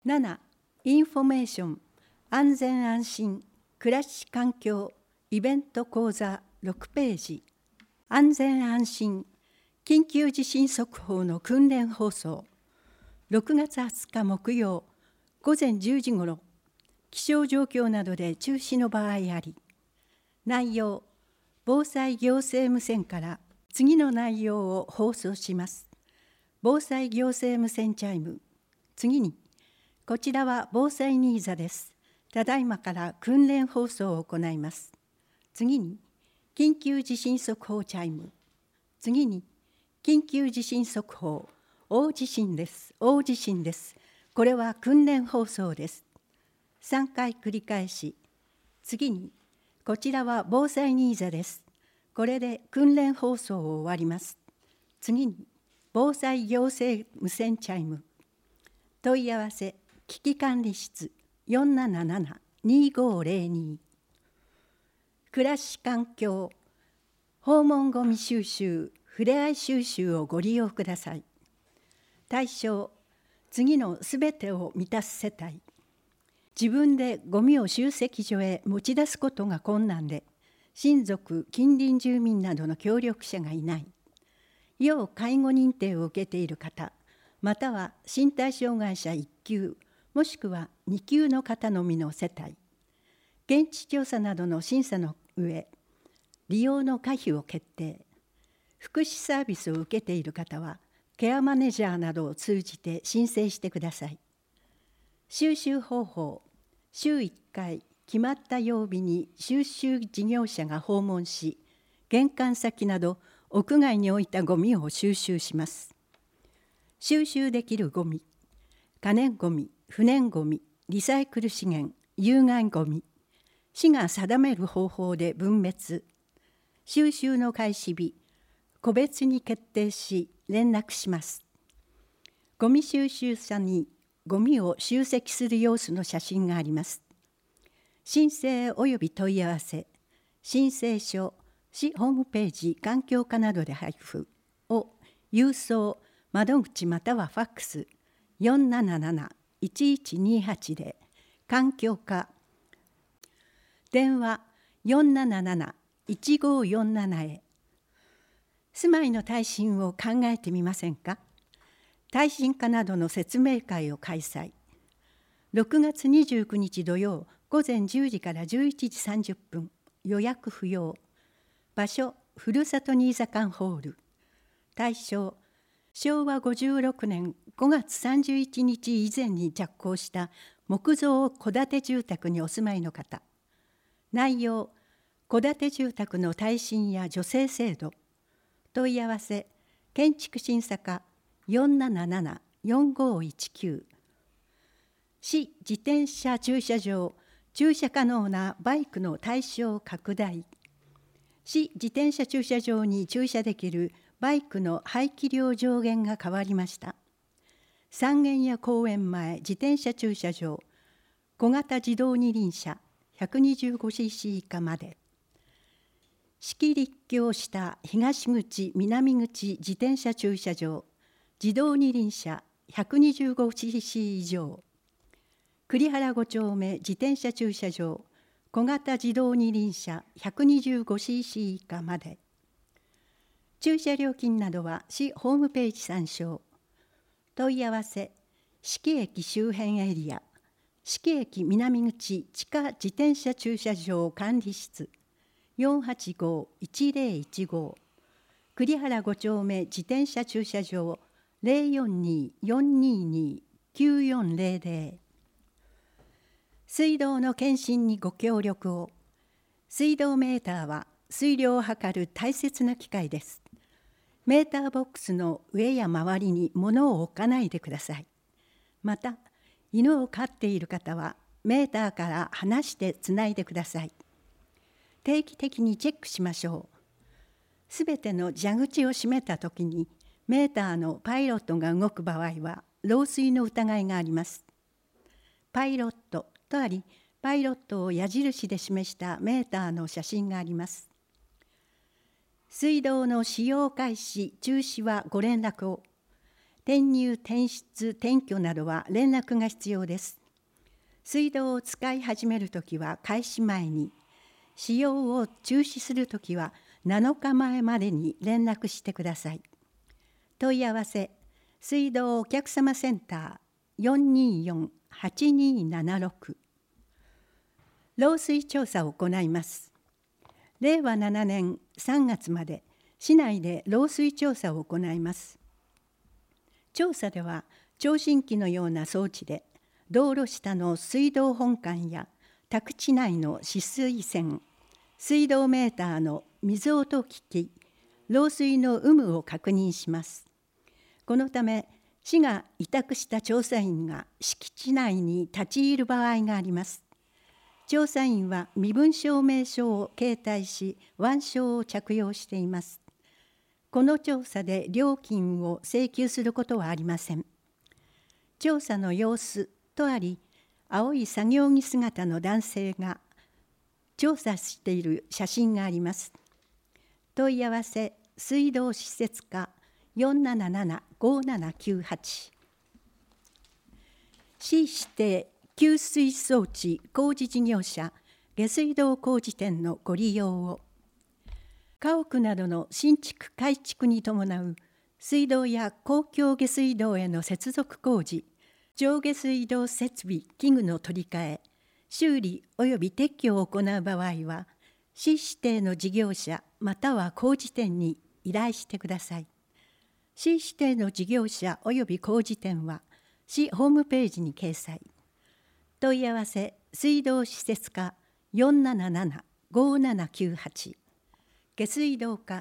7. インフォメーション安全安心暮らし環境イベント講座6ページ。安全安心緊急地震速報の訓練放送。6月20日木曜午前10時ごろ、気象状況などで中止の場合あり。内容、防災行政無線から次の内容を放送します。防災行政無線チャイム。次に、こちらは防災ニーザです。ただいまから訓練放送を行います。次に、緊急地震速報チャイム。次に、緊急地震速報。大地震です。大地震です。これは訓練放送です。3回繰り返し。次に、こちらは防災ニーザです。これで訓練放送を終わります。次に、防災行政無線チャイム。問い合わせ、危機管理室 477-2502。暮らし環境、訪問ごみ収集、ふれあい収集をご利用ください。対象、次のすべてを満たす世帯。自分でゴミを集積所へ持ち出すことが困難で、親族、近隣住民などの協力者がいない。要介護認定を受けている方、または身体障害者1級、もしくは2級の方のみの世帯。現地調査などの審査の上、利用の可否を決定。福祉サービスを受けている方は、ケアマネージャーなどを通じて申請してください。収集方法、週1回、決まった曜日に収集事業者が訪問し、玄関先など屋外に置いたゴミを収集します。収集できるゴミ、可燃ゴミ、不燃ゴミ、リサイクル資源、有害ゴミ、市が定める方法で分別。収集の開始日、個別に決定し連絡します。ゴミ収集車にゴミを集積する様子の写真があります。申請及び問い合わせ、申請書、市ホームページ環境課などで配布を郵送、窓口またはファックス 477-1128 で環境課、電話 477-1547 へ。住まいの耐震を考えてみませんか。耐震化などの説明会を開催。6月29日土曜午前10時から11時30分、予約不要。場所、ふるさと新座館ホール。対象、昭和56年5月31日以前に着工した木造戸建て住宅にお住まいの方。内容、戸建て住宅の耐震や助成制度。問い合わせ、建築審査課 477-4519。市自転車駐車場、駐車可能なバイクの対象拡大。市自転車駐車場に駐車できるバイクの排気量上限が変わりました。三軒や公園前自転車駐車場、小型自動二輪車 125cc 以下まで。式立教下東口南口自転車駐車場、自動二輪車 125cc 以上。栗原5丁目自転車駐車場、小型自動二輪車 125cc 以下まで。駐車料金などは市ホームページ参照。問い合わせ、四季駅周辺エリア、四季駅南口地下自転車駐車場管理室 485-1015。栗原5丁目自転車駐車場 042-422-9400。水道の検診にご協力を。水道メーターは水量を測る大切な機械です。メーターボックスの上や周りに物を置かないでください。また、犬を飼っている方はメーターから離してつないでください。定期的にチェックしましょう。すべての蛇口を閉めたときにメーターのパイロットが動く場合は漏水の疑いがあります。パイロットとあり、パイロットを矢印で示したメーターの写真があります。水道の使用開始・中止はご連絡を。 転入転出転居などは連絡が必要です。水道を使い始めるときは開始前に、使用を中止するときは7日前までに連絡してください。問い合わせ、水道お客様センター 424-8276。漏水調査を行います。令和7年3月まで市内で漏水調査を行います。調査では聴診器のような装置で道路下の水道本管や宅地内の止水栓、水道メーターの水音機器、漏水の有無を確認します。このため市が委託した調査員が敷地内に立ち入る場合があります。調査員は身分証明書を携帯し、腕章を着用しています。この調査で料金を請求することはありません。調査の様子とあり、青い作業着姿の男性が調査している写真があります。問い合わせ、水道施設課 477-5798。市指定給水装置工事事業者下水道工事店のご利用を。家屋などの新築改築に伴う水道や公共下水道への接続工事、上下水道設備器具の取り替え、修理及び撤去を行う場合は、市指定の事業者または工事店に依頼してください。市指定の事業者及び工事店は市ホームページに掲載。問い合わせ、水道施設課 477-5798。下水道課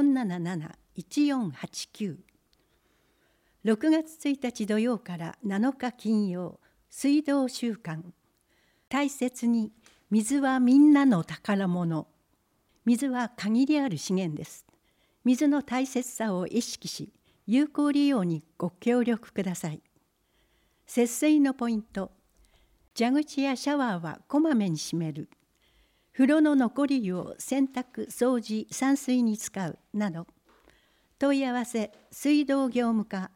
477-1489。6月1日土曜から7日金曜、水道週間。大切に、水はみんなの宝物。水は限りある資源です。水の大切さを意識し、有効利用にご協力ください。節水のポイント。蛇口やシャワーはこまめに閉める。風呂の残り湯を洗濯、掃除、散水に使うなど。問い合わせ、水道業務課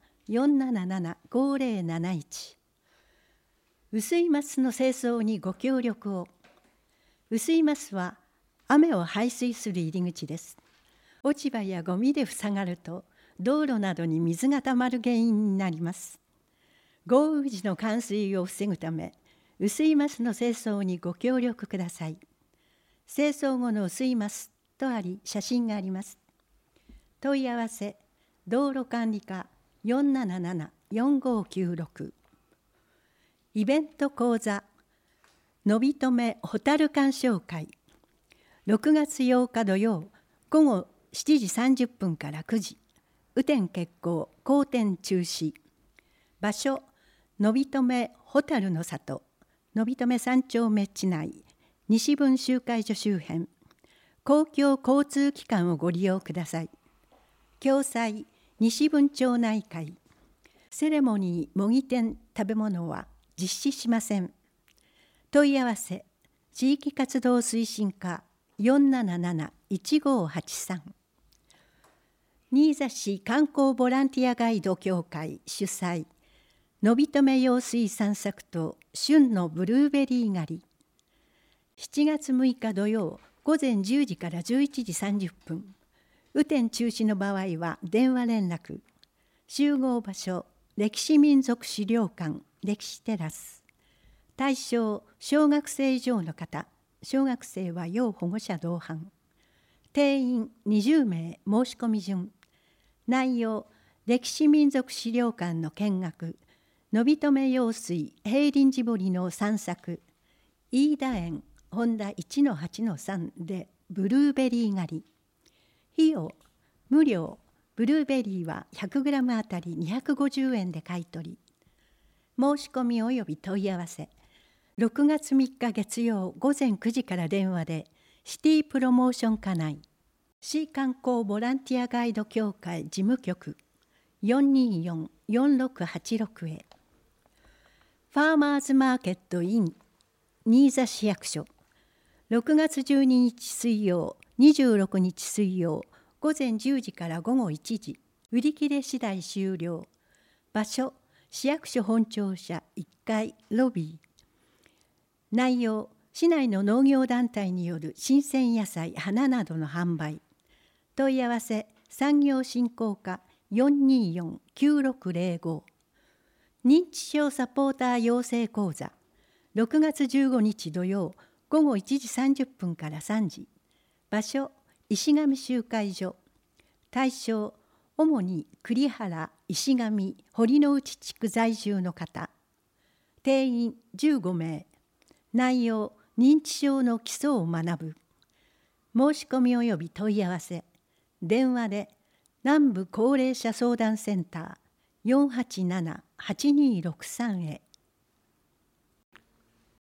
477-5071。雨水ますの清掃にご協力を。雨水ますは雨を排水する入り口です。落ち葉やゴミで塞がると道路などに水がたまる原因になります。豪雨時の冠水を防ぐため、雨水ますの清掃にご協力ください。清掃後の雨水ますとあり、写真があります。問い合わせ、道路管理課 477-4596。イベント講座、のびとめホタル鑑賞会。6月8日土曜、午後7時30分から9時。雨天決行、好天中止。場所、のびとめホタルの里。のびとめ3丁目地内、西分集会所周辺、公共交通機関をご利用ください。共催、西分町内会。セレモニー、模擬店、食べ物は実施しません。問い合わせ、地域活動推進課 477-1583。新座市観光ボランティアガイド協会主催、のびとめ用水散策と旬のブルーベリー狩り。7月6日土曜午前10時から11時30分。雨天中止の場合は電話連絡。集合場所、歴史民族資料館歴史テラス。対象、小学生以上の方。小学生は要保護者同伴。定員20名申し込み順。内容、歴史民族資料館の見学。のびとめ用水平林寺堀の散策、飯田園本田 1-8-3 でブルーベリー狩り。費用無料、ブルーベリーは 100g あたり250円で買い取り。申し込みおよび問い合わせ、6月3日月曜午前9時から電話でシティプロモーション課内、市観光ボランティアガイド協会事務局 424-4686 へ。ファーマーズマーケット in 新座市役所、6月12日水曜、26日水曜、午前10時から午後1時、売り切れ次第終了。 場所市役所本庁舎1階ロビー。内容市内の農業団体による新鮮野菜花などの販売。問い合わせ産業振興課424-9605。認知症サポーター養成講座6月15日土曜午後1時30分から3時。場所石上集会所。対象主に栗原、石上、堀之内地区在住の方。定員15名。内容認知症の基礎を学ぶ。申し込み及び問い合わせ電話で南部高齢者相談センター487-8263へ。